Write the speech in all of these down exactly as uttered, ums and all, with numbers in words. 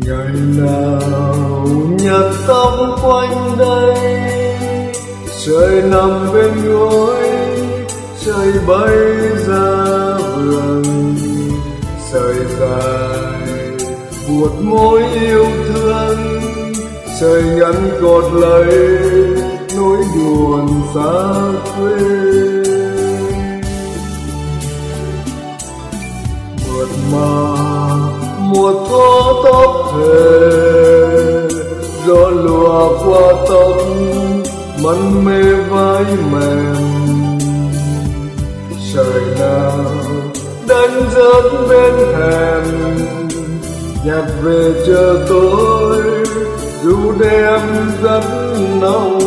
Ngày nào nhặt tóc quanh đây, trời nằm bên gối, trời bay ra vườn. Sợi dài buột mối yêu thương, sợi ngắn cột lấy nỗi buồn xa quê. Mượt mà mùa thô tóc về, gió lùa qua tóc mân mê vai mềm. Trời nào đánh rớt bên thềm, nhặt về chờ tôi dù đêm rất nóng.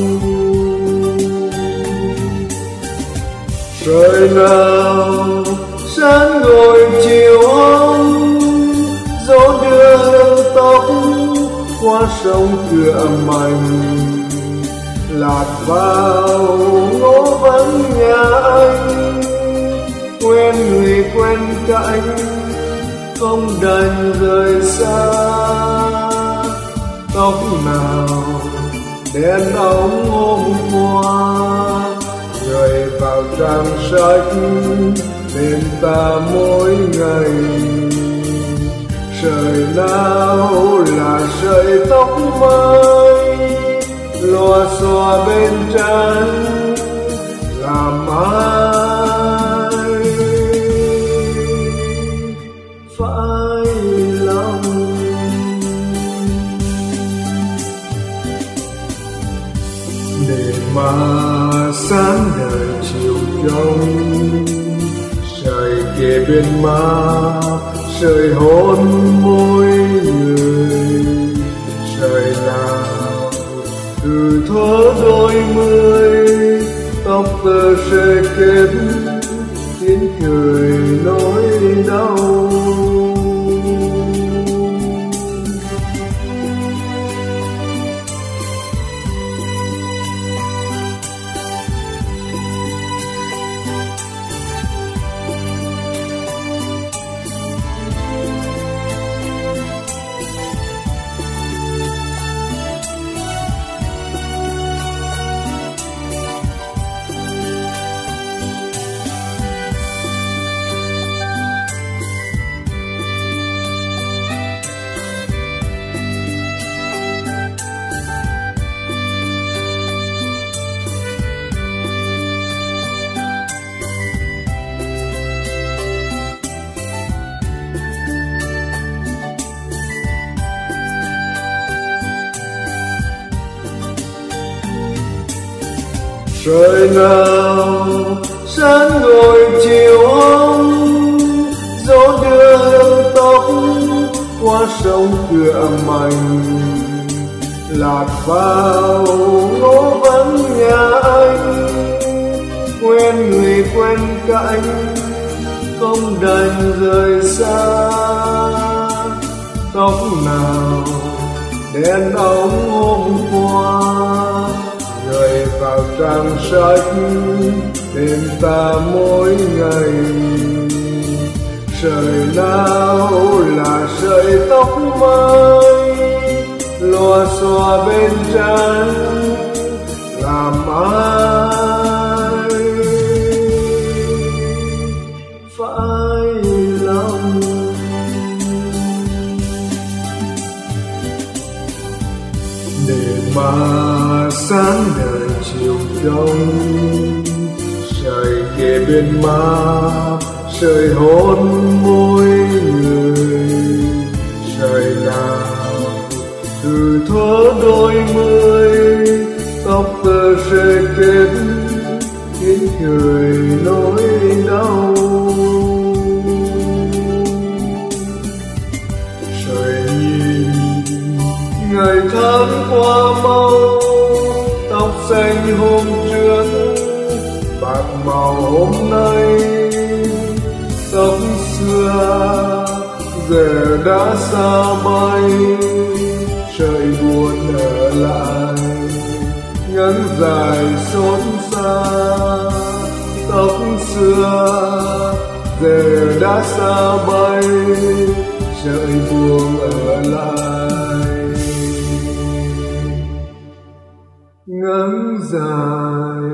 Trời nào sáng ngồi chiều ấm, gió đưa hương tóc qua sông cửa mành. Lạc vào ngõ vắng nhà anh, quen người quen cạnh, không đành rời xa. Tóc nào đen ống hôm qua, rơi vào trang sách bên ta mỗi ngày. Sợi nào là sợi tóc mới, lòa xòa bên trán làm ai phải lòng. Để mà sáng đời chiều trong, sợi kề bên má, sợi hôn môi người. Sợi nào từ thuở đôi mươi, tóc tơ sẽ kết tiếng cười nỗi đau. Trời nào sáng ngồi chiều ấm, gió đưa hương tóc qua sông cửa mành. Lạc vào ngõ vắng nhà anh, quen người quen cạnh, không đành rời xa. Tóc nào đen ống hôm qua, rơi vào trang sách bên ta mỗi ngày. Sợi nào là sợi tóc mới, lòa xòa bên trán làm ai phải lòng. Để mà sáng đời chiều đông, sợi kề bên má, sợi hôn môi người. Sợi nào từ thuở đôi mươi, tóc tơ sẽ kết tiếng cười nỗi đau. Sợi nhìn ngày tháng qua mau, tóc xanh hôm trước bạc màu hôm nay. Tóc xưa giờ đã xa bay, sợi buồn ở lại ngắn dài xót xa. Tóc xưa giờ đã xa bay, sợi buông ở lại ngắn dài